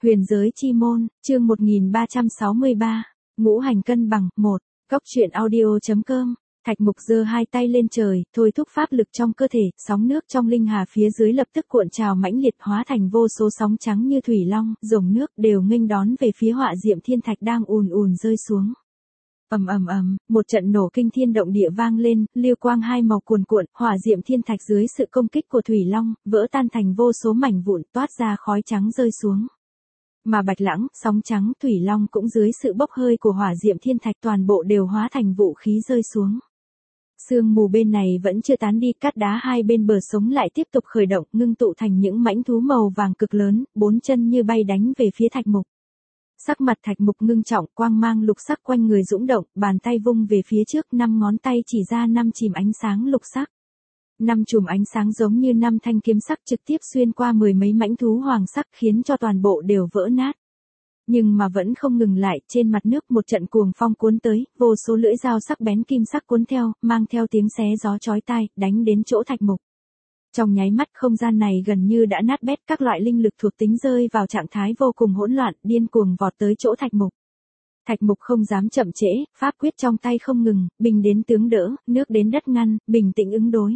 Huyền giới chi môn, chương 1363, ngũ hành cân bằng, 1, Cốc truyện audio.com, Thạch Mục giơ hai tay lên trời, thôi thúc pháp lực trong cơ thể, sóng nước trong linh hà phía dưới lập tức cuộn trào mãnh liệt hóa thành vô số sóng trắng như thủy long, dòng nước đều nghênh đón về phía họa diệm thiên thạch đang ùn ùn rơi xuống. Ầm ầm ầm, một trận nổ kinh thiên động địa vang lên, lưu quang hai màu cuồn cuộn, hỏa diệm thiên thạch dưới sự công kích của thủy long, vỡ tan thành vô số mảnh vụn, toát ra khói trắng rơi xuống. Mà bạch lãng, sóng trắng, thủy long cũng dưới sự bốc hơi của hỏa diệm thiên thạch toàn bộ đều hóa thành vũ khí rơi xuống. Sương mù bên này vẫn chưa tán đi, cát đá hai bên bờ sống lại tiếp tục khởi động, ngưng tụ thành những mãnh thú màu vàng cực lớn, bốn chân như bay đánh về phía Thạch Mục. Sắc mặt Thạch Mục ngưng trọng, quang mang lục sắc quanh người dũng động, bàn tay vung về phía trước, 5 ngón tay chỉ ra 5 chùm ánh sáng lục sắc. 5 chùm ánh sáng giống như 5 thanh kiếm sắc trực tiếp xuyên qua mười mấy mãnh thú hoàng sắc, khiến cho toàn bộ đều vỡ nát. Nhưng mà vẫn không ngừng lại, trên mặt nước một trận cuồng phong cuốn tới, vô số lưỡi dao sắc bén kim sắc cuốn theo, mang theo tiếng xé gió chói tai, đánh đến chỗ Thạch Mục. Trong nháy mắt không gian này gần như đã nát bét, các loại linh lực thuộc tính rơi vào trạng thái vô cùng hỗn loạn, điên cuồng vọt tới chỗ Thạch Mục. Thạch Mục không dám chậm trễ, pháp quyết trong tay không ngừng, bình đến tướng đỡ, nước đến đất ngăn, bình tĩnh ứng đối.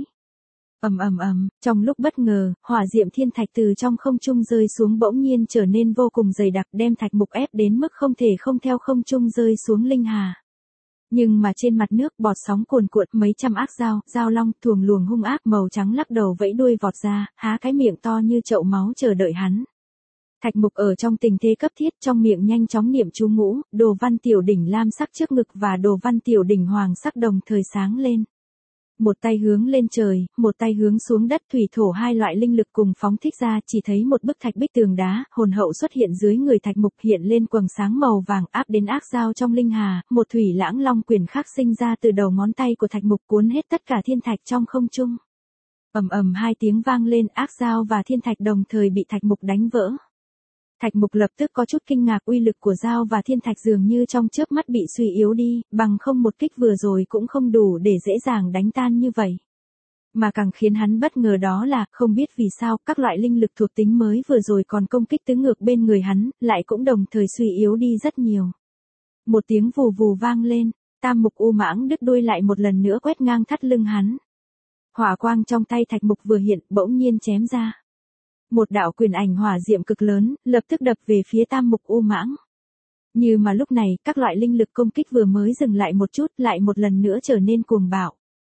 Ầm ầm ầm, trong lúc bất ngờ, hỏa diệm thiên thạch từ trong không trung rơi xuống bỗng nhiên trở nên vô cùng dày đặc, đem Thạch Mục ép đến mức không thể không theo không trung rơi xuống linh hà. Nhưng mà trên mặt nước bọt sóng cuồn cuộn, mấy trăm ác dao, dao long, thuồng luồng hung ác màu trắng lắc đầu vẫy đuôi vọt ra, há cái miệng to như chậu máu chờ đợi hắn. Thạch Mục ở trong tình thế cấp thiết, trong miệng nhanh chóng niệm chú ngũ, đồ văn tiểu đỉnh lam sắc trước ngực và đồ văn tiểu đỉnh hoàng sắc đồng thời sáng lên. Một tay hướng lên trời, một tay hướng xuống đất, thủy thổ hai loại linh lực cùng phóng thích ra, chỉ thấy một bức thạch bích tường đá, hồn hậu xuất hiện dưới người Thạch Mục, hiện lên quầng sáng màu vàng áp đến ác dao trong linh hà, một thủy lãng long quyền khắc sinh ra từ đầu ngón tay của Thạch Mục cuốn hết tất cả thiên thạch trong không trung. Ầm ầm hai tiếng vang lên, ác dao và thiên thạch đồng thời bị Thạch Mục đánh vỡ. Thạch Mục lập tức có chút kinh ngạc, uy lực của dao và thiên thạch dường như trong chớp mắt bị suy yếu đi, bằng không một kích vừa rồi cũng không đủ để dễ dàng đánh tan như vậy. Mà càng khiến hắn bất ngờ đó là, không biết vì sao, các loại linh lực thuộc tính mới vừa rồi còn công kích tứ ngược bên người hắn, lại cũng đồng thời suy yếu đi rất nhiều. Một tiếng vù vù vang lên, tam mục u mãng đứt đuôi lại một lần nữa quét ngang thắt lưng hắn. Hỏa quang trong tay Thạch Mục vừa hiện, bỗng nhiên chém ra. Một đạo quyền ảnh hỏa diệm cực lớn, lập tức đập về phía tam mục u mãng. Như mà lúc này, các loại linh lực công kích vừa mới dừng lại một chút, lại một lần nữa trở nên cuồng bạo.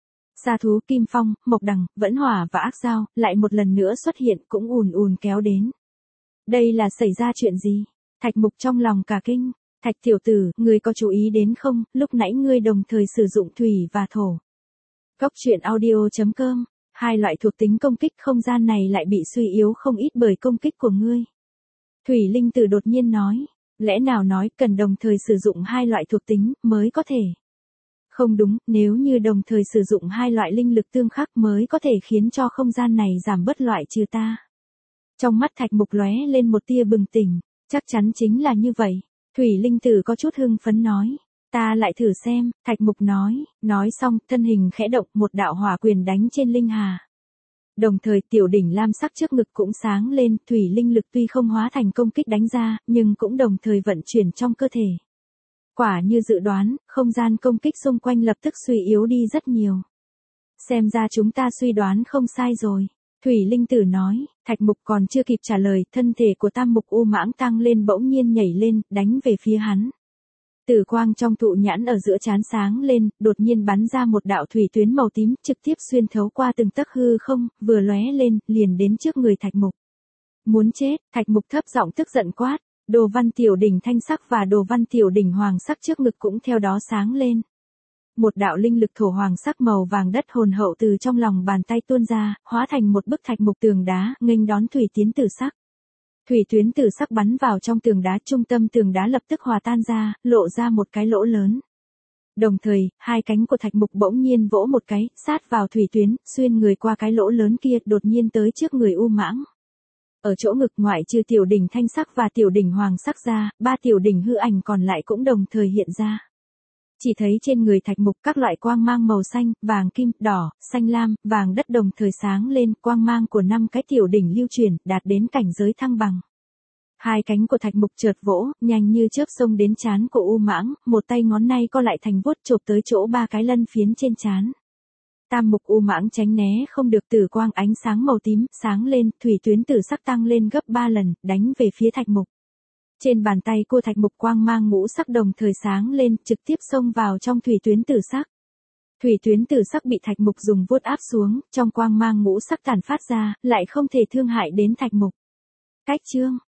Sa thú, kim phong, mộc đằng, vẫn hỏa và ác dao, lại một lần nữa xuất hiện, cũng ùn ùn kéo đến. Đây là xảy ra chuyện gì? Thạch Mục trong lòng cả kinh. Thạch tiểu tử, ngươi có chú ý đến không, lúc nãy ngươi đồng thời sử dụng thủy và thổ. Cốc truyện audio.com, hai loại thuộc tính công kích không gian này lại bị suy yếu không ít bởi công kích của ngươi. Thủy Linh Tử đột nhiên nói, lẽ nào nói cần đồng thời sử dụng hai loại thuộc tính mới có thể. Không đúng, nếu như đồng thời sử dụng hai loại linh lực tương khắc mới có thể khiến cho không gian này giảm bớt loại trừ ta. Trong mắt Thạch Mục lóe lên một tia bừng tỉnh, chắc chắn chính là như vậy. Thủy Linh Tử có chút hưng phấn nói, ta lại thử xem, Thạch Mục nói xong, thân hình khẽ động, một đạo hỏa quyền đánh trên linh hà. Đồng thời tiểu đỉnh lam sắc trước ngực cũng sáng lên, thủy linh lực tuy không hóa thành công kích đánh ra, nhưng cũng đồng thời vận chuyển trong cơ thể. Quả như dự đoán, không gian công kích xung quanh lập tức suy yếu đi rất nhiều. Xem ra chúng ta suy đoán không sai rồi. Thủy Linh Tử nói, Thạch Mục còn chưa kịp trả lời, thân thể của tam mục u mãng tăng lên bỗng nhiên nhảy lên, đánh về phía hắn. Tử quang trong thụ nhãn ở giữa trán sáng lên, đột nhiên bắn ra một đạo thủy tuyến màu tím, trực tiếp xuyên thấu qua từng tấc hư không, vừa lóe lên, liền đến trước người Thạch Mục. Muốn chết, Thạch Mục thấp giọng tức giận quát, đồ văn tiểu đỉnh thanh sắc và đồ văn tiểu đỉnh hoàng sắc trước ngực cũng theo đó sáng lên. Một đạo linh lực thổ hoàng sắc màu vàng đất hồn hậu từ trong lòng bàn tay tuôn ra, hóa thành một bức thạch mục tường đá, nghênh đón thủy tiến tử sắc. Thủy tuyến tử sắc bắn vào trong tường đá, trung tâm tường đá lập tức hòa tan ra, lộ ra một cái lỗ lớn. Đồng thời, hai cánh của Thạch Mục bỗng nhiên vỗ một cái, sát vào thủy tuyến, xuyên người qua cái lỗ lớn kia, đột nhiên tới trước người u mãng. Ở chỗ ngực ngoại trừ tiểu đỉnh thanh sắc và tiểu đỉnh hoàng sắc ra, 3 tiểu đỉnh hư ảnh còn lại cũng đồng thời hiện ra. Chỉ thấy trên người Thạch Mục các loại quang mang màu xanh, vàng kim, đỏ, xanh lam, vàng đất đồng thời sáng lên, quang mang của 5 cái tiểu đỉnh lưu chuyển, đạt đến cảnh giới thăng bằng. Hai cánh của Thạch Mục chợt vỗ, nhanh như chớp xông đến trán của U Mãng, một tay ngón nay co lại thành vuốt chộp tới chỗ ba cái lân phiến trên trán. Tam mục U Mãng tránh né không được, tử quang ánh sáng màu tím sáng lên, thủy tuyến tử sắc tăng lên gấp 3 lần, đánh về phía Thạch Mục. Trên bàn tay của Thạch Mục quang mang ngũ sắc đồng thời sáng lên, trực tiếp xông vào trong thủy tuyến tử sắc. Thủy tuyến tử sắc bị Thạch Mục dùng vuốt áp xuống, trong quang mang ngũ sắc tản phát ra, lại không thể thương hại đến Thạch Mục. Cách chương